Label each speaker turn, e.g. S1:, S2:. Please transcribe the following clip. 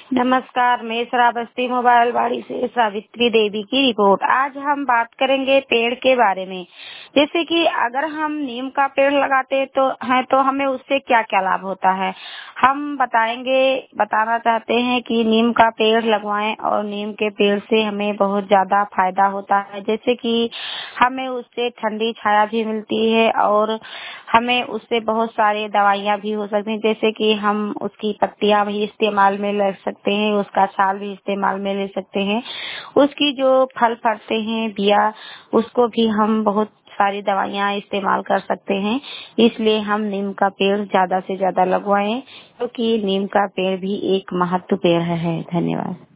S1: नमस्कार, मैं श्रावस्ती मोबाइल वाड़ी से सावित्री देवी की रिपोर्ट। आज हम बात करेंगे पेड़ के बारे में। जैसे कि अगर हम नीम का पेड़ लगाते तो हमें उससे क्या क्या लाभ होता है, हम बताना चाहते हैं कि नीम का पेड़ लगवाएं और नीम के पेड़ से हमें बहुत ज्यादा फायदा होता है। जैसे कि हमें उससे ठंडी छाया भी मिलती है और हमें उससे बहुत सारे दवाइयाँ भी हो सकती हैं। जैसे कि हम उसकी पत्तियाँ भी इस्तेमाल में ले सकते हैं, उसका छाल भी इस्तेमाल में ले सकते हैं, उसकी जो फल फलते हैं बिया, उसको भी हम बहुत सारी दवाइयाँ इस्तेमाल कर सकते हैं। इसलिए हम नीम का पेड़ ज्यादा से ज्यादा लगवाएं, क्योंकि नीम का पेड़ भी एक महत्व पेड़ है। धन्यवाद।